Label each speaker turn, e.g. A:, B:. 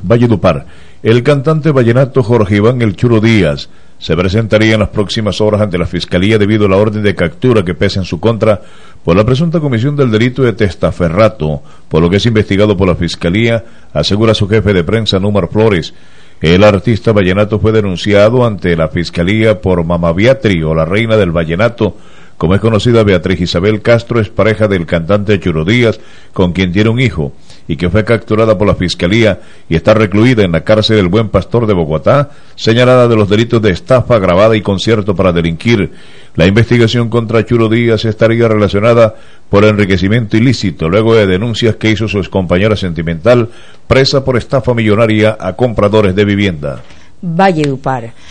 A: Valledupar. El cantante vallenato Jorge Iván El Churo Díaz se presentaría en las próximas horas ante la Fiscalía debido a la orden de captura que pesa en su contra por la presunta comisión del delito de testaferrato, por lo que es investigado por la Fiscalía, asegura su jefe de prensa, Númar Flores. El artista vallenato fue denunciado ante la Fiscalía por Mama Beatri, o la reina del vallenato. Como es conocida, Beatriz Isabel Castro es pareja del cantante Churo Díaz, con quien tiene un hijo, y que fue capturada por la Fiscalía y está recluida en la cárcel del Buen Pastor de Bogotá, señalada de los delitos de estafa agravada y concierto para delinquir. La investigación contra Churo Díaz estaría relacionada por enriquecimiento ilícito, luego de denuncias que hizo su excompañera sentimental, presa por estafa millonaria a compradores de vivienda.
B: Valledupar.